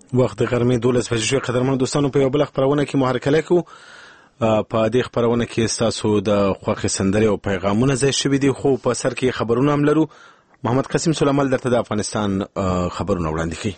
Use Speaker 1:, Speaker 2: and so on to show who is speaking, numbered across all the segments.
Speaker 1: وخت د غرمې 12 بجې شوې. قدرمنو دوستانو، په یو بل خبرونه کې محرکله کوو. په دې خبرونه کې ستاسو د خوښې سندرې او پیغامونه ځای شوي دي، خو په سر کې خبرونه هم لرو. محمد قاسم سلیمال درته د افغانستان خبرونه وړاندې کوي.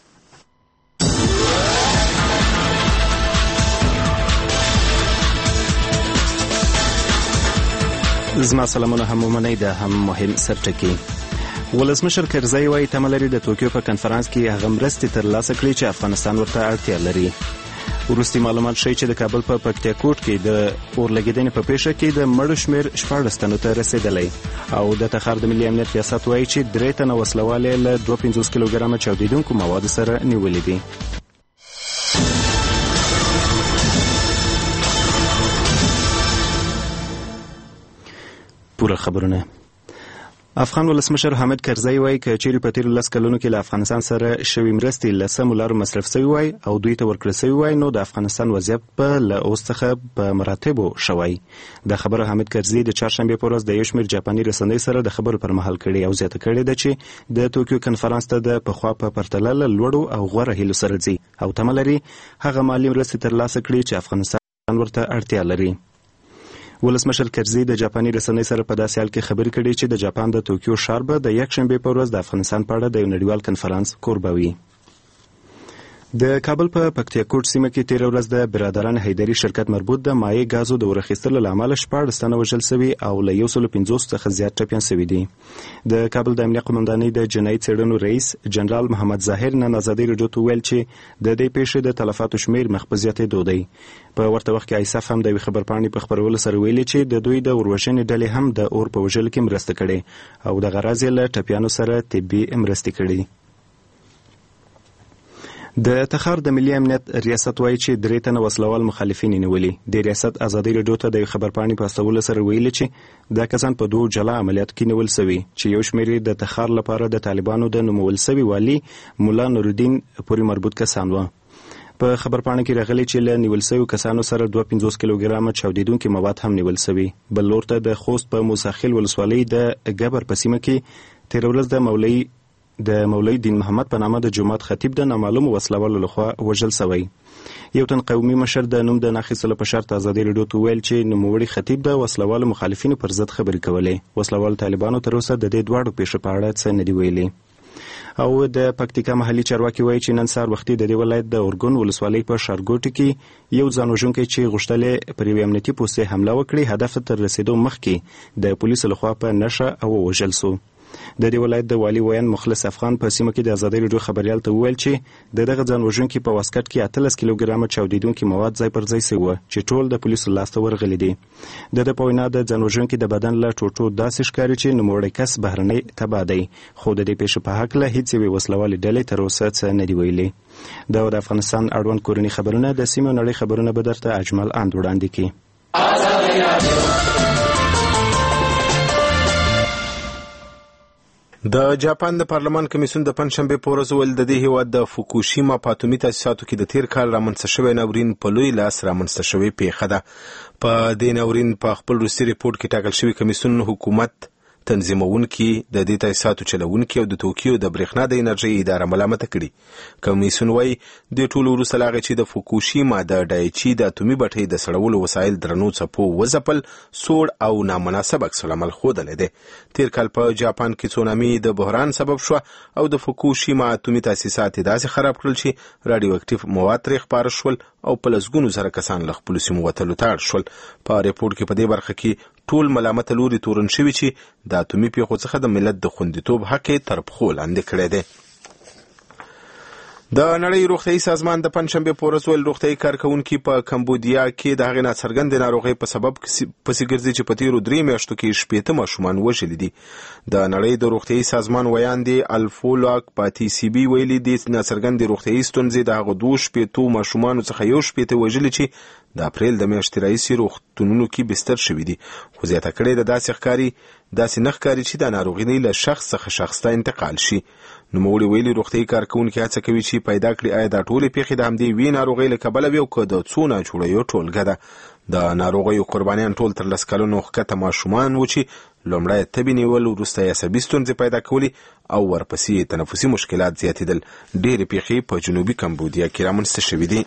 Speaker 2: زما سلامونه هم ومنئ. د هم مهم سرټکي ولسمشر کرزی وایي تمه لري د توکیو په کنفرانس کې هغه مرستې ترلاسه کړي چې افغانستان ورته اړتیا لري. وروستي معلومات ښیي چې د کابل په پکتیاکوټ کې د اورلګیدنې په پیښه کې د مړو شمېر 14 تنو ته رسېدلی، او د تخار د ملي امنیت ریاست وایي چې 3 تنه وسلوالې له 52 کیلوګرامه چاودېدونکو موادو سره نیولې دي. پوره خبرونه. افغان ولسمشر حامد کرزی وایي که چیرې په تیرو 10 کلونو کې له افغانستان سره شوې مرستې له سمو لارو مصرف شوي وای او دوی ته ورکړل شوي وای، نو د افغانستان وضعیت به له اوس څخه په مراتبو شوی. د خبره حامد کرزی د چهارشنبې په ورځ د یو شمېر جاپاني رسنیو سره د خبرو پر مهال کړې او زیاته کړې ده چې د توکیو کنفرانس ته د پخوا په پرتله له لوړو او غوره هیلو سره ځي او تمه لري هغه مالي مرستې ترلاسه کړي چې افغانستان ورته اړتیا لري. ولسمشر کرزی د جاپاني رسنۍ سره په داسې حال کې خبرې کړې چې د جاپان د توکیو ښار به د یکشنبې په ورځ د افغانستان په اړه د یو نړیوال کنفرانس کوربه وي. د کابل په پکتیاکوټ سیمه کې تیره ورځ د برادران حیدري شرکت مربوط د مایع ګازو د ورخیستلو له امله 14 تنه وژل شوي او له 150 څخه زیات ټپیان شوي دي. د کابل د امنیه قومندانۍ د جنایي څېړنو رئیس جنرال محمد ظاهر نن ازادۍ راډیو ته وویل چې د دې پیښې د تلفاتو شمېر مخ په زیاتېدو دی. په ورته وخت کې ایساف هم د یوې خبرپاڼې په خپرولو سره ویلي چې د دوی د اوروژنې ډلې هم د اور په وژلو کې مرسته کړې او د غرض یې له ټپیانو سره طبي مرستې کړې. د تخار د ملي امنیت ریاست وایي چې 3 تنه وسلوال مخالفین نیولي. د ریاست ازادۍ راډیو ته د خبرپاڼې په استولو سره ویلي چې دا کسان په 2 جلا عملیاتو کې نیول شوي چې یو شمېر د تخار لپاره د طالبانو د نومول شوي والي مولا نورالدین پورې مربوط کسان و. په خبرپاڼه کې راغلي چې له نیول شویو کسانو سره 52 کیلوګرامه چاودېدونکي مواد هم نیول شوي. بل لور ته د خوست په موساخیل ولسوالۍ د ګبر په سیمه کې تېره ورځ د مولوي دین محمد په نامه د جومات خطیب د نامعلومو وسلوالو لخوا وژل شوی. یو تن قومي مشر د نوم د نه اخیستلو په شرط ازادۍ راډیو ته ویل چې نوموړي خطیب د وسلوالو مخالفینو پر ضد خبرې کولې. وسلوالو طالبانو تر اوسه د دې دواړو پیښو په اړه څه نه دي ویلي. او د پکتیکا محلي چارواکي وایي چې نن سهار وختي د دې ولایت د اورګون ولسوالۍ په ښارګوټي کې یو ځان وژونکی چې غوښتل پر یوې امنیتي پوستې حمله وکړي هدف ته رسېدو مخکې د پولیسو لخوا په نښه او وژل شو. د دې ولایت د والي ویان مخلص افغان په سیمه کې د ازادۍ راډیو خبریال ته وویل چې دغه ځان وژونکي په واسکټ کې 18 کیلوګرامه چاودېدونکي مواد ځای پر ځای شوي چې ټول د پولیسو لاسته ورغلي دي. د په وینا د ځان وژونکي د بدن له ټوټو داسې ښکاري چې نوموړی کس بهرنی تبع دی، خو د دې پیښې په هکله هیڅ یوې وسلوالې ډلې تر اوسه څه نه دي ویلي. د افغانستان اړوند کورني خبرونه د سیمې او نړۍ خبرونه به درته اجمل اند وړاندې کړي.
Speaker 1: د جاپان د پارلمان کمیسیون د پنځشنبې په ورځ ویل د دې هیواد د فوکوشیما په اټومي تاسیساتو کې د تیر کال رامنځته شوی ناورین په لوی لاس رامنځته شوی پیښه ده. په دې ناورین په خپل وروستي ریپورت کې ټاکل شوی کمیسیون حکومت تنظیمونکي د دې تاسیساتو چلونکي او د توکیو د برېښنا د انرژۍ اداره ملامت کړي. کمیسیون وایي د ټولو وروسته لاغه چې د فوکوشیما د دایچي د اټومي بټۍ د سړولو وسایل درنو څپو وځپل سوړ او نامناسب عکس العمل ښودلی دی. تیر کال په جاپان کې سونامي د بحران سبب شو او د فوکوشیما اټومي تاسیسات داسې خراب کړل چې راډیو اکټیو مواد ترې خپاره شول او په لسګونو زره کسان له خپلو سیمو وتلو ته اړ شول. په ریپورت کې په دې برخه کې ټول ملامت لوري تورن شوي چې د اټومي پیښو څخه د ملت د خوندیتوب حق یې تر پښو لاندې کړی دی. د نړۍ روغتیايي سازمان د پنځشنبې په ورځ ویل روغتیايي کارکوونکي په کمبودیا کې د هغې ناڅرګندې ناروغۍ په سبب پسې ګرځي چې په تیرو 3 میاشتو کې 60 ماشومان وژلي دي. د نړۍ د روغتیايي سازمان ویاندې الفولاک پاتیسیبي ویلي دي ناڅرګندې روغتیايي ستونزې د هغو 2 ماشومانو څخه 1 وژلي چې د اپریل د میاشتې راهیسې روغتونونو کې بستر شوي دي. خو زیاته کړې ده داسې نه ښکاري چې دا ناروغي له شخص څخه شخص ته انتقال شي. نوموړي ویلي روغتیايي کارکوونکي هڅه کوي چې پیدا کړي آیا دا ټولې پیښې د همدې یوې ناروغۍ له کبله وي او که د څو ناجوړیو ټولګه ده. د ناروغیو قربانیان ټول تر 10 کلونو ښکته ماشومان و چې لومړی تبې نیول، وروسته یې عصبي ستونزې پیدا کولې او ورپسې تنفسي مشکلات زیاتېدل. ډېرې پیښې په جنوبي کمبودیا کې رامنځته شوې دي.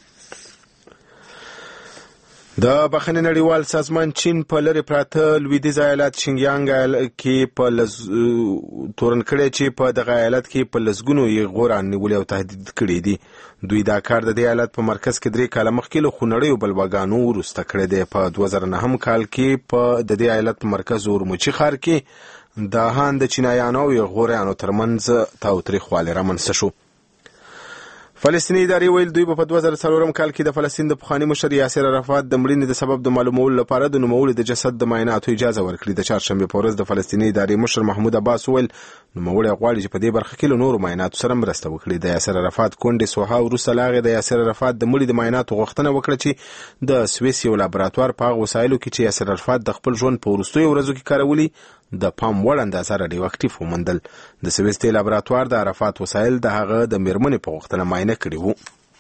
Speaker 1: د بخښنې نړیوال سازمان چین په لرې پراته لویدیځ ایالت شینګیانګ کې په تورن کړی چې په دغه ایالت کې په لسګونو یې غوران نیولې او تهدید کړي دي. دوی دا کار د دې ایالت په مرکز کې 3 کاله مخکې له خونړیو بلواګانو وروسته کړی دی. په 2009 کال کې په د دې ایالت په مرکز اورمچي ښار کې د هان د چینایانو او غوریانو ترمنځ تاوتریخوالی رامنځته شو. فلسطیني ادارې ویل دوی په 2004 کال کې د فلسطین د پخواني مشر یاسر عرفات د مړینې د سبب د معلومولو لپاره د نوموړي د جسد د معایناتو اجازه ورکړي. د چهارشنبې په ورځ د فلسطیني ادارې مشر محمود عباس ویل نوموړي غواړي چې په دې برخه کې له نورو معایناتو سره مرسته وکړي. د یاسر عرفات کونډې سوها وروسته له هغې د یاسر عرفات د مړي د معایناتو غوښتنه وکړه چې د سویس یو لابراتوار په هغه وسایلو کې چې یاسر عرفات د خپل ژوند په وروستیو ورځو کې کارولي د پام وړ اندازه راډیو اکټیف وموندل. د سویس د لابراتوار د عرفات وسایل د هغه د میرمنې په غوښتنه معاینه کړي وو.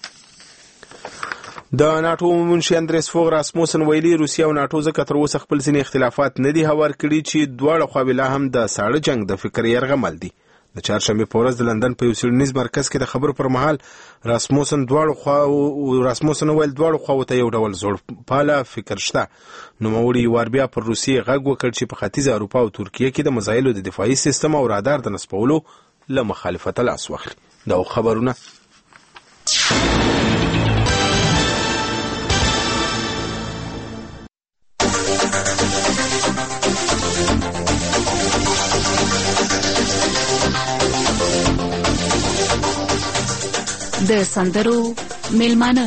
Speaker 1: د ناتو منشي اندریس فوغ راسموسن ویلي روسیه او ناتو ځکه تر اوسه خپل ځینې اختلافات نه دي هوار کړي چې دواړه خواوې لا هم د ساړه جنګ د فکر یرغمل دي. د چهارشنبې په ورځ د لندن په یو څیړنیز مرکز کې د خبرو پر مهال راسموسن ویل دواړو خواو ته یو ډول زوړپاله فکر شته. نوموړي وار بیا پر روسیې غږ وکړ چې په ختیځه اروپا او ترکیه کې د میزایلو د دفاعي سیستم او رادار د نصبولو له مخالفته لاس واخلي. دا خبرونه
Speaker 3: د سندرو میلمانه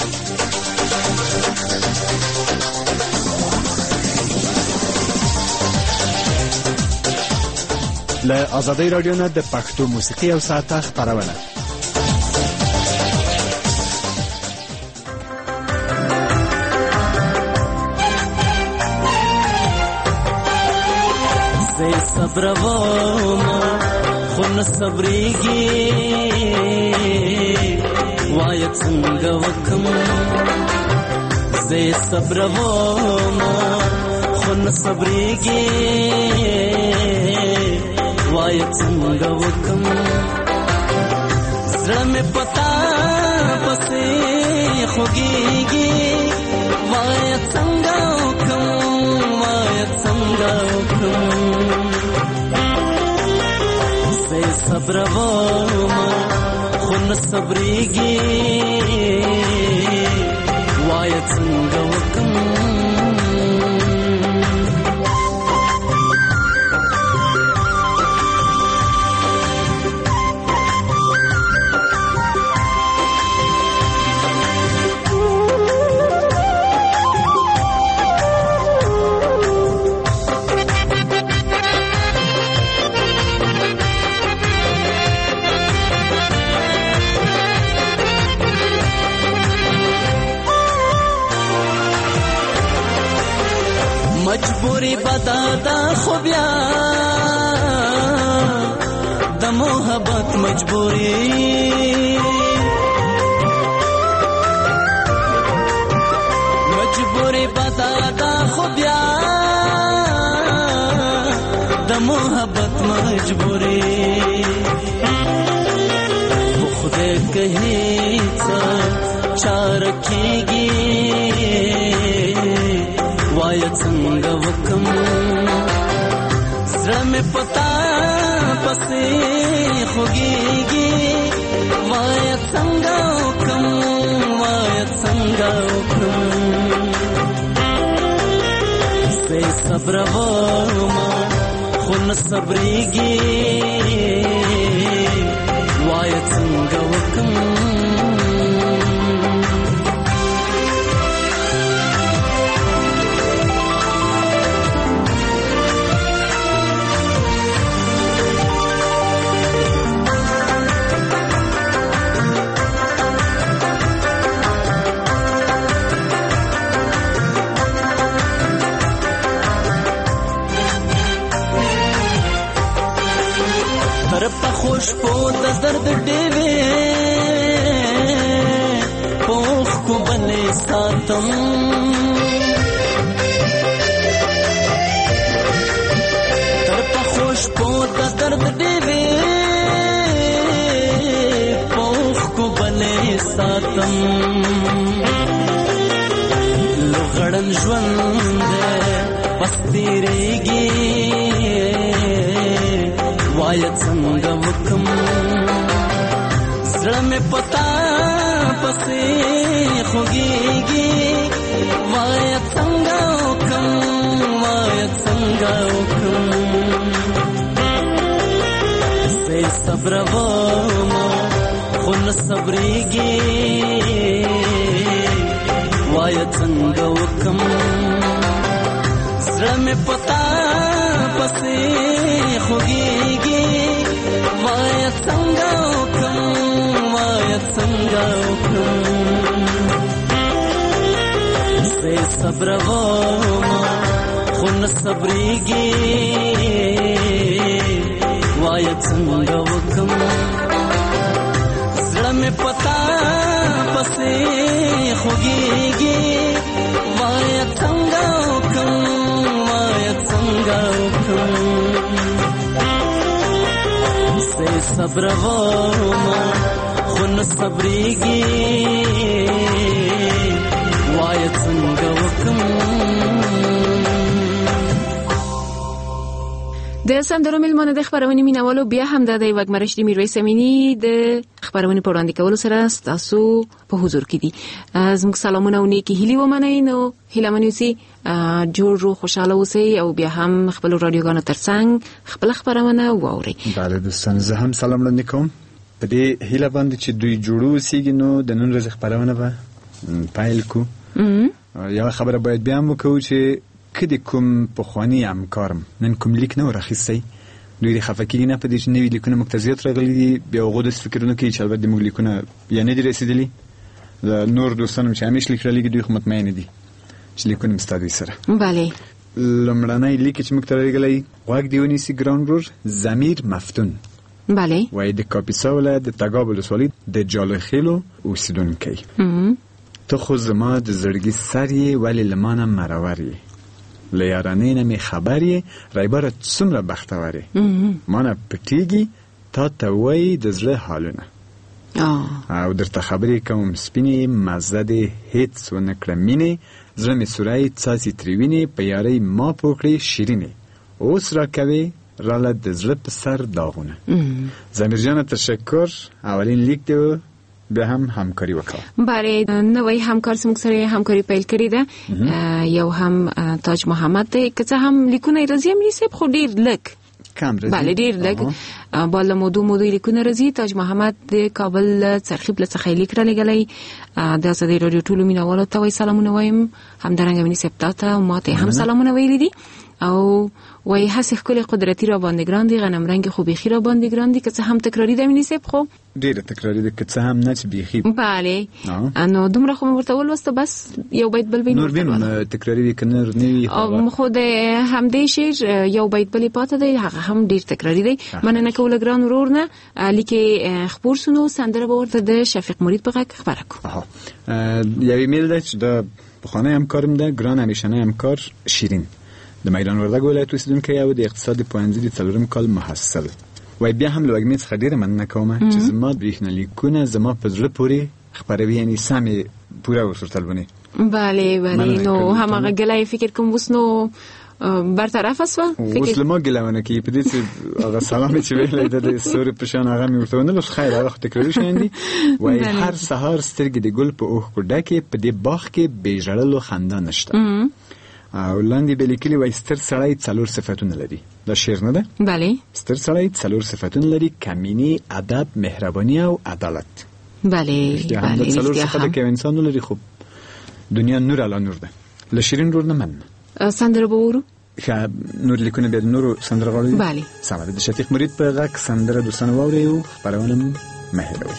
Speaker 4: له آزادۍ رادیو نه د پښتو موسیقي او ساعته خپرونه.
Speaker 5: زه صبروم خو نه صبرېږي وایه څنګه وکم. زه صبروم خو نه صبرېږي وایه څنګه وکم. زړه مې پتا پسې خوږېږي وایه څنګه وکم وایه څنګه وکم. زه صبروم خو نه صبرېږي وایه څنګه وکم. مجبوری بدادا خو بیا د محبت مجبوری مجبوری بدادا خو بیا د محبت مجبوری خدای کہی څه چار کیږي وایه څنګه وکم. زړه مې پتا پسې خوږېږي وایه څنګه وکم وایه څنګه وکم. زه صبروم خو نه صبرېږي وایه څنګه وکم. د درد ډېوې پوخ کو بلې ساتم تر پخوش کو د درد ډېوې پوخ کو بلې ساتم لغړن ژوند پس تیریږي وایت څنګه وکم زړه مې پتا پسې خوږیږي وایت څنګه وکم وایت څنګه وکم سې صبر وما خو نه صبرېږي وایت څنګه وکم زړه مې پتا پسې خوږیږي وایت څنګه وکم وایت څنګه وکم سې صبر وما خو نه صبرېږي وایت څنګه وکم زړه مې پتا پسې خوږیږي وایت څنګه وکم وایت څنګه وکم سې صبر وما خو نه صبرېږي وایت څنګه وکم
Speaker 3: د سندرو میلمانه د خبرونې مینوالو بیا هم د وګمرشد میرویس امینی د خبرونې په وړاندې کولو سره تاسو په حضور کې دي زموږ سلامونه او نیکی هیلې ومنئ نو هیله منو چې جوړ رو خوشاله اوسئ او بیا هم خپل رادیوګانو ترڅنګ خپل خبرونه واورئ.
Speaker 2: بله دوستان زه هم سلام وړاندې کوم په دې هیله باندې چې دوی جوړو اوسېږي نو د نن ورځې خبرونه به پیل کړو. یوه خبره باید بیا هم وکړو چې کدی کوم پخوانی همکارم نن کوم لیک نه ورخیستی دوی خفه کېږي نه په دې چې نوي لیکونه موږ ته زیات راغلي دي بیا هغوی داسې فکرونه کوي چې البته موږ لیکونه یا نه دي رسېدلي د نور دوستانو چې همیش لیک رالیږي دوی خو مطمئنه دي چې لیکونه هم ستا دوی سره.
Speaker 3: بله
Speaker 2: لومړنی لیک چې موږ ته رالیږلی غوږ دې ونیسي ګران ورور ضمیر مفتون
Speaker 3: بله
Speaker 2: وایي د کاپیسا ولایت د تګاب ولسوالۍ د جالخیلو اوسېدونکی ته خو زما د زړګي سر یې ولې له ما نه مرور یې له یارانې نه مې خبر یې رایباره څومره بختور یې ما نه پټېږي تا ته وایي د زړه حالونه او درته خبرې کوم سپینې مزه دې هېڅ ونه کړه مینې زړه مې سوری څاڅي ترې وینې په یارۍ ما پوه کړې شیرینې اوس را کوې راله د زړه په سر داغونه. ضمیر جانه تشکر اولین لیک دی بیا هم همکاری وکړه.
Speaker 3: بله نوې همکار سموږ سره همکاری پیل کړې ده یو هم تاج محمد دی که څه هم لیکونه راځي مې صاحب خو ډیر لږ
Speaker 2: کم راځي
Speaker 3: بله ډیر لږ بل موضوع لیکونه راځي. تاج محمد د کابل څرخیب له څخه لیک را لګلی د ازادي رادیو ټولو مینوالو ته وایي سلامونه وایم همدارنګه مینې صاحب ته ماته هم سلامونه ویلي دي او وای هڅه ښکلې قدرتي را باندې ګران دي غنم رنگ خو بيخي را باندې ګران دي که څه هم تکراری ده مینې صاحب خو
Speaker 2: ډېر تکراری ده که څه هم نه چې بيخي
Speaker 3: bale نو دومره خو ورته ولوسته بس یو بیت بل ویني
Speaker 2: نور بینو تکراری دي کنه نه
Speaker 3: او خو د همدې شعر یو بیت بل پاته دی هغه هم ډېر تکراری دی مننه کوله ګران ورور نه لیکي خبر سنو سندره ورته د شفیق مرید په غږ خبره کو
Speaker 2: یو ایمیل ده چې د بخانه همکارم ده ګران همیشنه همکار شیرین د میدان وردګ ولایت اوسیدونکی او د اقتصاد پوهنځي د 4 کال محصل وای بیا هم لوګمې څخه ډیره مننه کوم چې زما برېښنالیکونه زما په زړه پورې خبروي یعنی سمې پوره وسرتلونه
Speaker 3: bale نو همغه ګلای فکر کوم وسنو برطرف است
Speaker 2: فکر ما ګلونه کې په دې چې هغه سلام چې ویلې د سوري په شان هغه مې ورته ونه لږ خیر هغه تکرار شوندي وای هر سهار سترګې د ګل په اوخ کو ډکه په دې باغ کې بیجړلو خندا نشته او لاندې بلیکلی وای ستر سړی څلور صفاتونه لري دا شعر نه ده
Speaker 3: bale
Speaker 2: ستر سړی څلور صفاتونه لري کمینی ادب مهرباني او عدالت
Speaker 3: bale
Speaker 2: څلور صفات کې انسان لري خو دنیا نور علا نور ده لشیرین نور نه من
Speaker 3: سندره بورو
Speaker 2: نور لیکونه به نور سندره غواړي
Speaker 3: bale
Speaker 2: سمه د شفیق مرید په غږ سندره دوستانه واوري او خبرونه مهرباني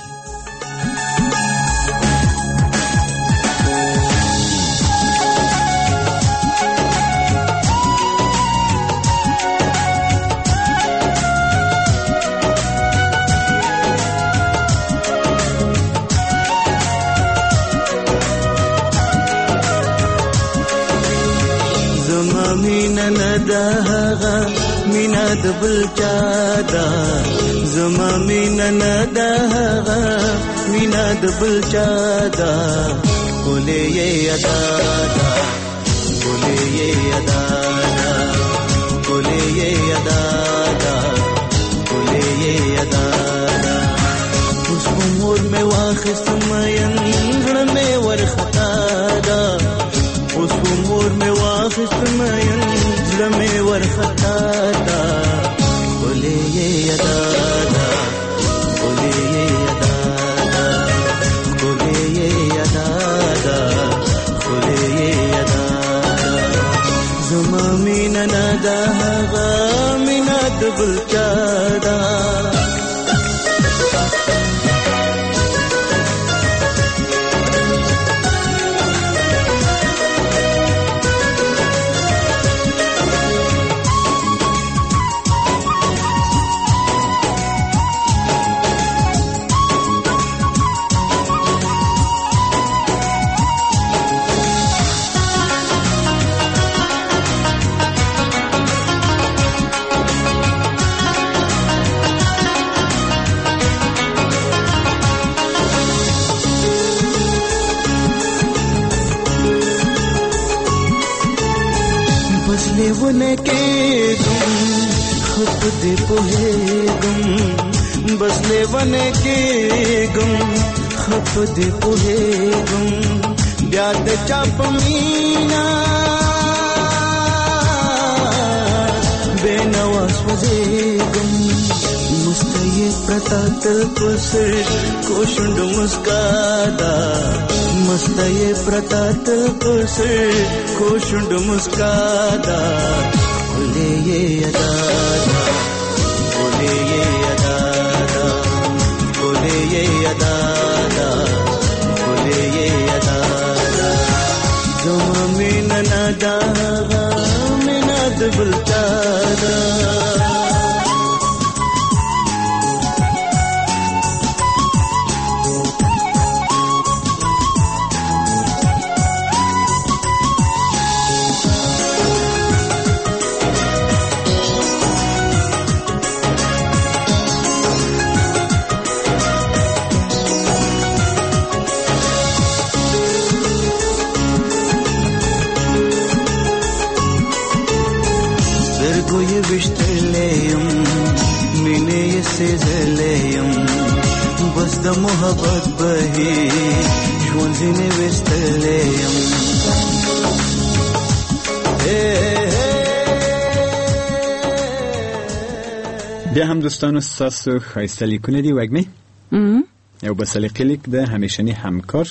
Speaker 5: ده هغه مینا د بل چا ده زما مینا نه ده هغه مینا د بل چا ده ګلې ادا ده ګلې ادا ده ګلې ادا ده ګلې ادا ده اوس عمر مې واخست مېن زړه مې ورختا ده اوس عمر مې واخست مېن زړه مې ورختا ده ګلې ادا ده ګلې ادا ده ګلې ادا ده ګلې ادا ده زما مینا نه ده هغه مینا د بل چا ده लेवने के गुम खुद दे पोहे गुम बस लेवने के गुम खुद दे पोहे गुम ब्याद चाप मीना बेनवास वजे गुम मुस्तये प्रतात कुसर कोशुंड मुस्कादा मस्तये प्रतात कुसर कोशुंड मुस्कादा बोले ये अदा बोले ये अदा बोले ये अदा बोले ये अदा जो मीना नदा मीना दुबलता ये विश्तलेयम मिने से जलेयम बस द मोहब्बत बही जोंजिने विश्तलेयम
Speaker 2: بیا هم دوستانو ستاسو ښایسته لیکونه دي وږمې یو بل سلیقې لیک د همیشني همکار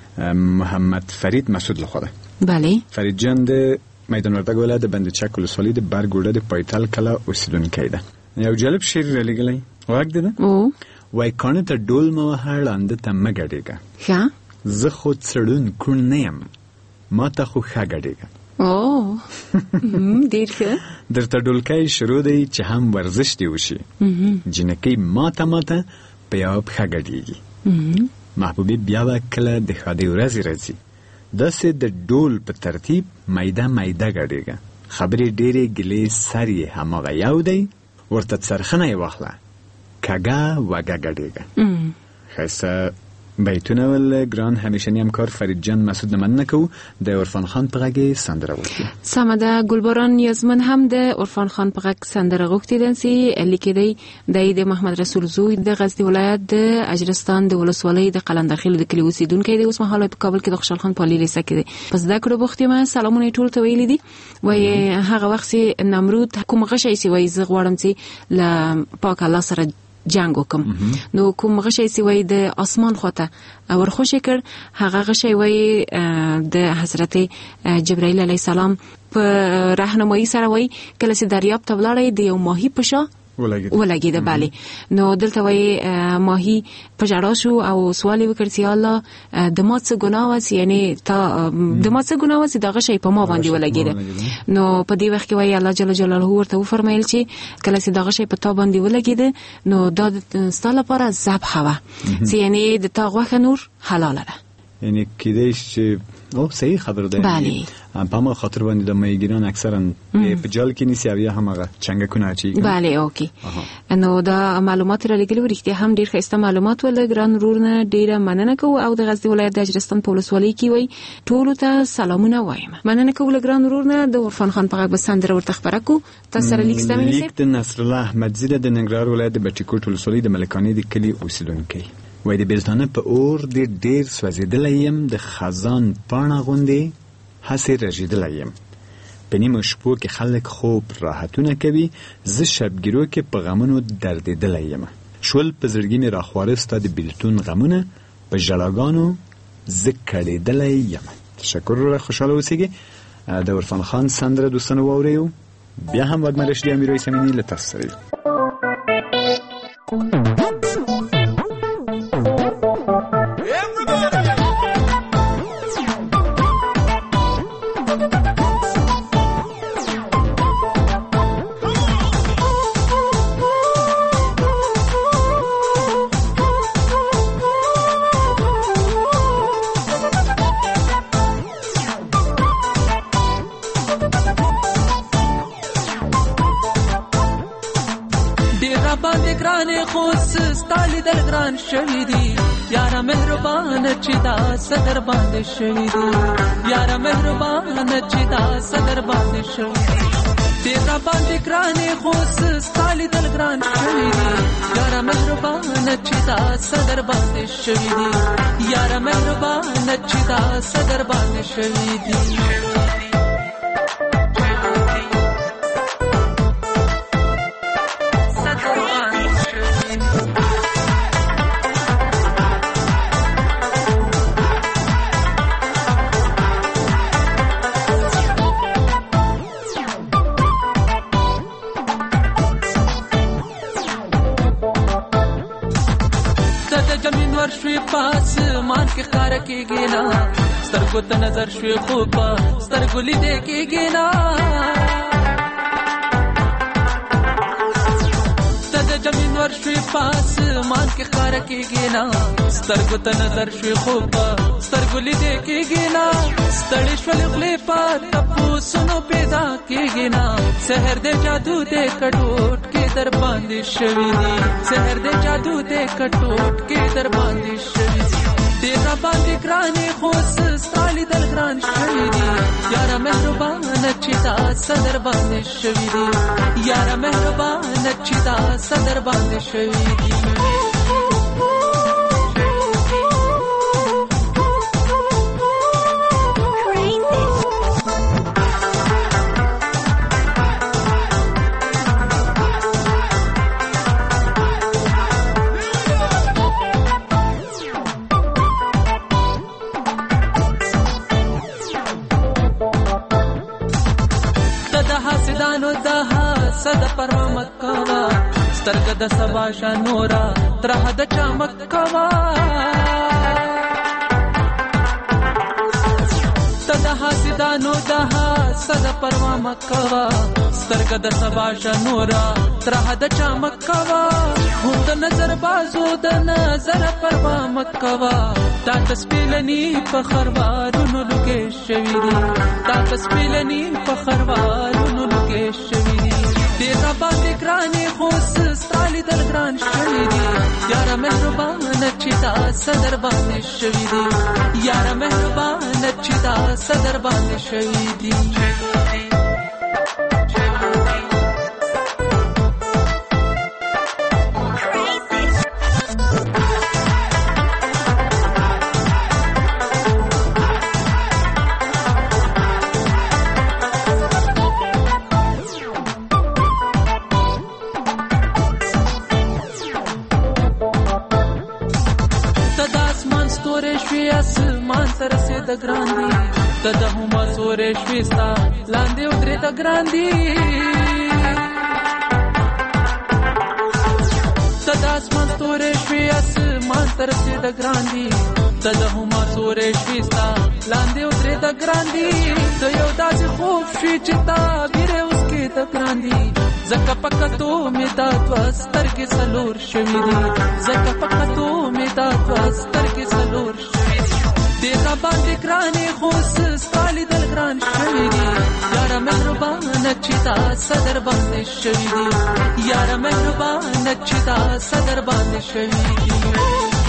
Speaker 2: محمد فرید مسعود لخوا ده.
Speaker 3: بله
Speaker 2: فرید جان د میدان وردګ ولایت د بندچک ولسوالۍ د برګوډه د پایتال کلا اوسیدونکی ده. یو جالب شعر را لګلی واګ ده
Speaker 3: او
Speaker 2: وای کانه ته ډول مو هړاند ته مګړېګا
Speaker 3: ښه
Speaker 2: زه خو څړون کون نه یم ما ته خو ښه ګډېګا
Speaker 3: او ډیر ښه
Speaker 2: درته ډولکای شروع دی چې هم ورزش دی وشي جنکی ماته په یو ښه ګډېږي محبوبي بیا کله د خادي ورځ راځي داسې د ډول په ترتیب مایده ګډېږي خبرې ډېرې ګلې سری همغه یو دی ورته څرخنه یې واخله کګه وګه ګډېږي خاصه بیتونه ول ګران همیشنی همکار فرید جان مسعود نمنه کو د عرفان خان په غږ سندره وکړي
Speaker 3: سمده ګلباران یزمن هم د عرفان خان په غږ سندره غوښتي دنسي لیکي د محمد رسول زوی د غزنی ولایت د اجرستان د ولسوالۍ د قلندخیل د کلی اوسیدونکو دی اوس مهال په کابل کې د خوشحال خان پالي لیسه کې دی پس دا کړو بوختي ما سلامونه ټول ته ویلي دي وای هغه وخت نمرود کوم غشي سی وای زغ وړم سي ل پاک الله سره جنگ وکم نو کوم غشي سی وای د اسمان خواته ورخوشي کړ هغه غشي وای د حضرت جبرائیل علیه السلام په راهنمایي سره وای کله چې دریاب ته ولاړی د یو ماهی په شا ولګید بله نو دلته وای ماهی په جړا شو او سوال وکړ چې الله د ما څه ګناه وس یعنی تا د ما څه ګناه وس دغه شی په ما باندې ولګید نو په دې وخت کې وای الله جل جلاله ورته فرمایل چې کله چې دغه شی په تا باندې ولګید نو دا ستاسو لپاره ذبح و چې یعنی د تا غوښه نور حلال ده
Speaker 2: یعنی کېدای شي او صحیح خبر ده
Speaker 3: بله
Speaker 2: په هغه خاطر باندې د مېګران اکثرا په جال کې نسی یا هغه څنګه اچي.
Speaker 3: بله اوکی. نو دا معلومات را لګلو رښتیا هم ډیر ښه معلومات ول. ګران ورونه ډیره مننه کوو او د غزنی ولایت د اجرستان په ولسوالۍ کې وای ټول ته سلامونه وایم. مننه کوو ګران ورونه. د عرفان خان په غږ بسندره ورته خبره کو. تاسو سره لیک ستامنی سي. لیک د نصر الله احمد زیده د ننګرهار ولایت د بټیکوټ ولسوالۍ د ملکانې د کلی اوسیدونکو. وای د بیلتانه په اور ډیر سوځیدلې يم د خزان پاڼه غوندې هسې رژیدلی یم. په نیمو شپو کې خلک خوب راحتونه کوي، زه شبګیرو کې په غمونو دردېدلی یم. شول په زړګي مې راخواره ستا د بیلتون غمونه، په ژړاګانو زه کړېدلی یم. تشکر، خوشحاله اوسېږئ. د عرفان خان سندره دوستانو واورئ. بیا هم وږمه رشدي امیرای سمینی له تاسو سره.
Speaker 5: شوی دی یارا مهربان چې دا صدر باندې شوی دی، یارا مهربان چې دا صدر باندې شوی دی. تیرا باندې ګرانې خو ستالي دل ګران شوی دی، یارا مهربان چې دا صدر باندې شوی دی، یارا مهربان چې دا صدر باندې شوی دی. کېږي نه سترګو ته نظر شوي خو په سترګو لیدې کېږي نه، ته د جمین ورشوي په اسمان کې ښکاره کېږي نه سترګو ته نظر شوي خو په سترګو لیدې کېږي نه، ستړې شولې خولې په تپوسونو پیدا کېږي نه، سحر دې جادو دې کټوټ کې در باندې شوي دي، سحر دې جادو دې کټوټ کې در باندې شوي دي. تیرا باندې ګرانې خو ستالي دل ګران شوي دي، یاره مهربانه چې دا صدر باندې شوي دي، یاره مهربانه چې دا صدر باندې شوي دي. صد پرمت کوا سترګ د سبا شنورا ترح د چمک کوا، تد حسدانو ده صد پرمت کوا سترګ د سبا شنورا ترح د چمک کوا، هم د نظر بازو د نظر پرمت کوا، تا تسپیلنی په خروارونو لګې شوی دي، تا تسپیلنی په خروارونو لګې شوی دي. تیرا باندې ګرانې خو ستالي دل ګران شوي دي، یاره مهربانه چې دا صدر باندې شوي دي، یاره مهربانه چې دا صدر باندې شوي دي. د ګران دی ته د هما سورې شوي ستا لاندې ودرې ته ګران دی، ته د اسمان ستورې شوي اسمان ته رسېده ګران دی، ته د هما سورې شوي ستا لاندې ودرې ته ګران دی، ته یو داسې خوب شوي چې تعبیر یې اوس کېده ګران دی، ځکه په کتو مې دا دوه سترګې څلور شوي دي، ځکه په کتو مې دا دوه سترګې څلور شوي دي. تیرا باندې ګرانې خو ستالي دل ګران شوي چې تا صدر باندې شوي دي یار مهربان چې تا صدر باندې شوي دي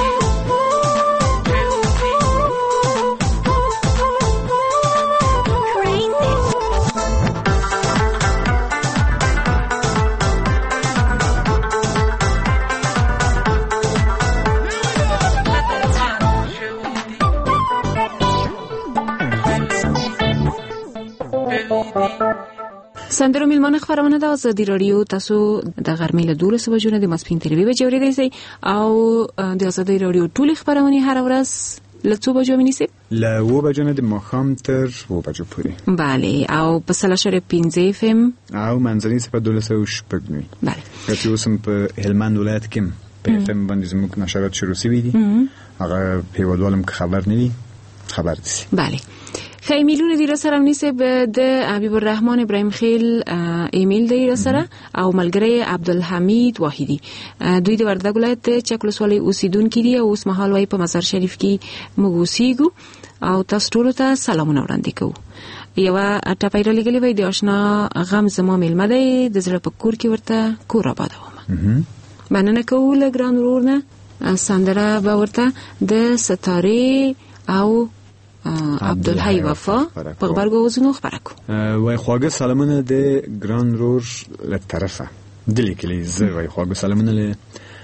Speaker 3: سندرو میلمانه خبرونه د ازادي رادیو تاسو د غرمې له 12 بجو نه د ماسپین تر 2 بجې ورې دی او د ازادي رادیو ټولې خبرونه هر ورځ له 2 بجو منیسي
Speaker 2: له 2 بجو نه د ماښام تر 2 بجو پورې.
Speaker 3: بله او په 3.15 اف ام
Speaker 2: او منځنۍ په 12.9.
Speaker 3: بله
Speaker 2: چې اوسم په هلمند ولایت کې په اف ام باندې زموږ نشرات شروع شوي دي. هغه په ودوالم خبر نه وي خبر دي.
Speaker 3: بله ایمیلونه دی را سره منیسه د حبیب الرحمن ابراهیم خیل ایمیل دی را سره او ملګری عبدالحمید واحدی دوی د وردګ ولایت چکلسوالي اوسیدونکو دي او اوس مهال وای په مزار شریف کې موږ او تاسو ټول ته سلامونه وړاندې کوو. یو ټاپای را لګلې وای د آشنا غم زما ملمه دی د زړه په کور کې ورته کور آباد ومه مننه کوو له ګران ورونه سندره به ورته د ستاره او عبدالحی وفا په خبرګو وزنو خبره کو
Speaker 2: وای خواږه سلامونه د ګران رور له طرفه دلی کلی زه وای خواږه سلامونه له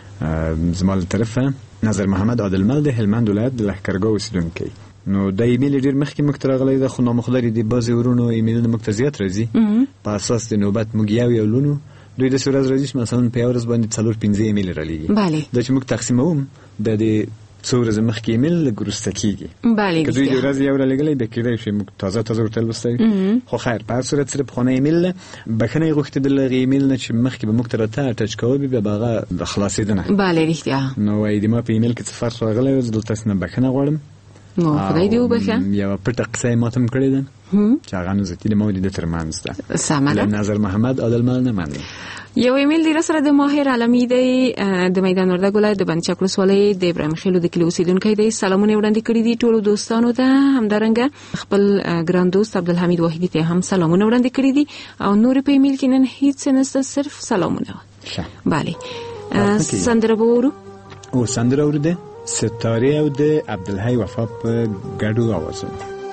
Speaker 2: زمال طرفه نظر محمد عادلمل د هلمند ولایت د لهکرګاو اوسیدونکی. نو د ایمیل ډیر مخکې مخترغلې د خو نامخدري د بعضی ورونو ایمیلونه مکتزیات راځي په اساس د نوبت موږ یو لونو دوی د سورز راځي مثلا په ورځ باندې 4-5 ایمیل را لګي د چې موږ تقسیموم د څوره زمخ کې ایمیل ګروسته کیږي.
Speaker 3: بله
Speaker 2: که دوی ورځ یو را لګلې به کېدای شي موږ تازه ورته لوستای خو خیر په هر صورت سره په خونه ایمیل بخنه غوښته د ایمیل نه چې مخ کې به موږ ترته ټچ کوو به باغه خلاصیدنه.
Speaker 3: بله رښتیا
Speaker 2: نو وای د ما په ایمیل کې څه فرق راغلی و دلته نه بخنه غواړم
Speaker 3: نو خدای دې وبخه
Speaker 2: یو پټه قصه ماتم کړی ده چې هغه نو زتی د مودې د ترمنځ ده
Speaker 3: سمه
Speaker 2: نظر محمد عادلمل نه مانی
Speaker 3: یو ایمیل دی سره د ماهر علمی دی د میدان وردګ ولایت د بنچکلسوالي د ابراهیم خیلو د کلی اوسیدونکو دی سلامونه وړاندې کړی دي ټولو دوستانو ته همدارنګه خپل ګران دوست عبدالحمید واحدی ته هم سلامونه وړاندې کړی دي او نور په ایمیل کې نن هیڅ نشته صرف سلامونه. بله سندره وورو
Speaker 2: او سندره ورده ستاره او د عبدالحی وفا په ګډو اوازونو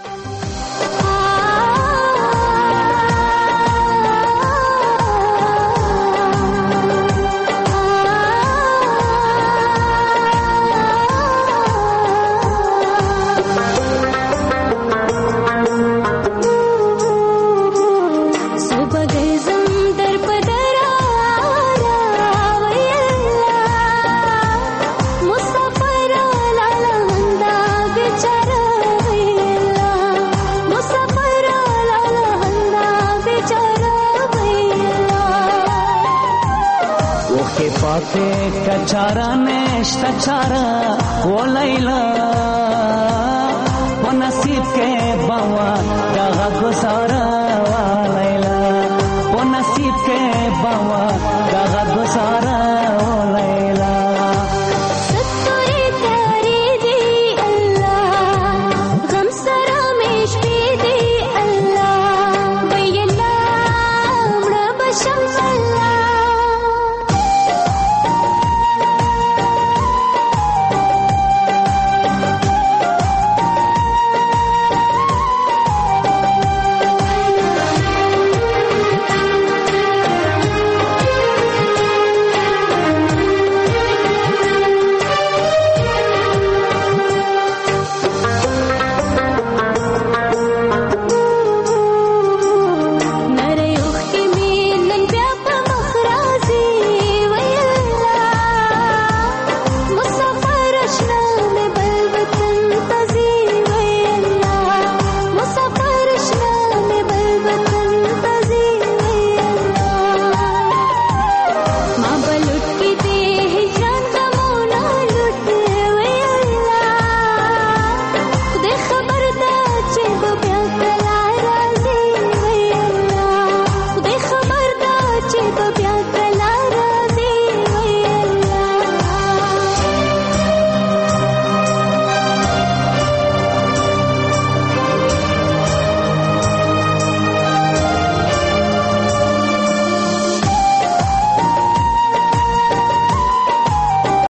Speaker 6: कचारा नेश्ता चारा वो लैला वो नसीब के बावा दागा गुजारा